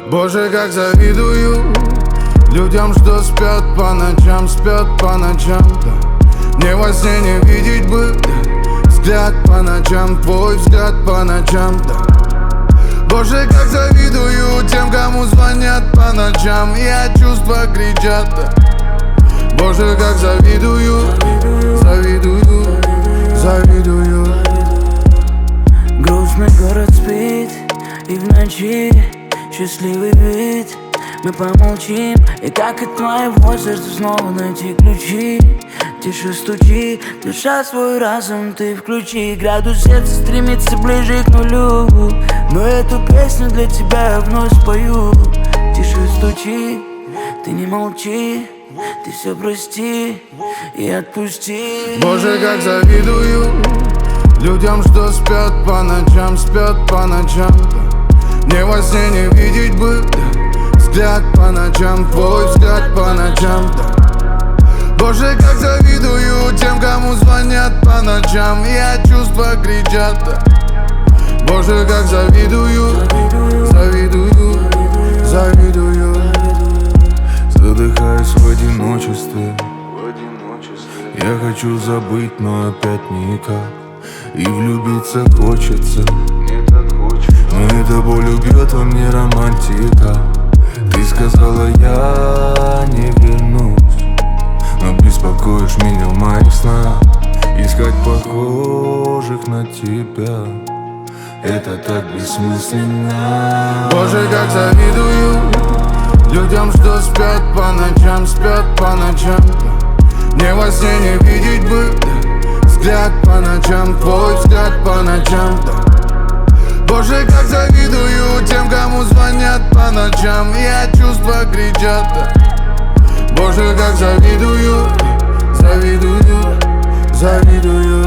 Боже, как завидую людям, что спят по ночам, да. Мне во сне не видеть бы взгляд по ночам, твой взгляд по ночам, да. Боже, как завидую тем, кому звонят по ночам, и от чувства кричат, да. Боже, как завидую, завидую. Грустный город спит, и в ночи счастливый вид. Мы помолчим, и как от твоего сердца снова найти ключи. Тише стучи, душа свой разум ты включи. Градус сердца стремится ближе к нулю, но эту песню для тебя я вновь спою. Тише стучи, ты не молчи, ты все прости и отпусти. Боже, как завидую людям, что спят по ночам, да. Мне во сне не видеть бы взгляд по ночам, твой взгляд по ночам, да. Боже, как завидую тем, кому звонят по ночам, и от чувства кричат, да. Боже, как завидую. Задыхаюсь в одиночестве. Я хочу забыть, но опять никак. И влюбиться хочется, но эта боль убьет во мне романтика. Ты сказала, я не вернусь, но беспокоишь меня в моих снах. Искать похожих на тебя — это так бессмысленно. Боже, как завидую людям, что спят по ночам, да. Мне во сне не видеть бы взгляд по ночам, твой взгляд по ночам, да. Боже, как завидую тем, кому звонят по ночам, и от чувства кричат, да. Боже, как завидую.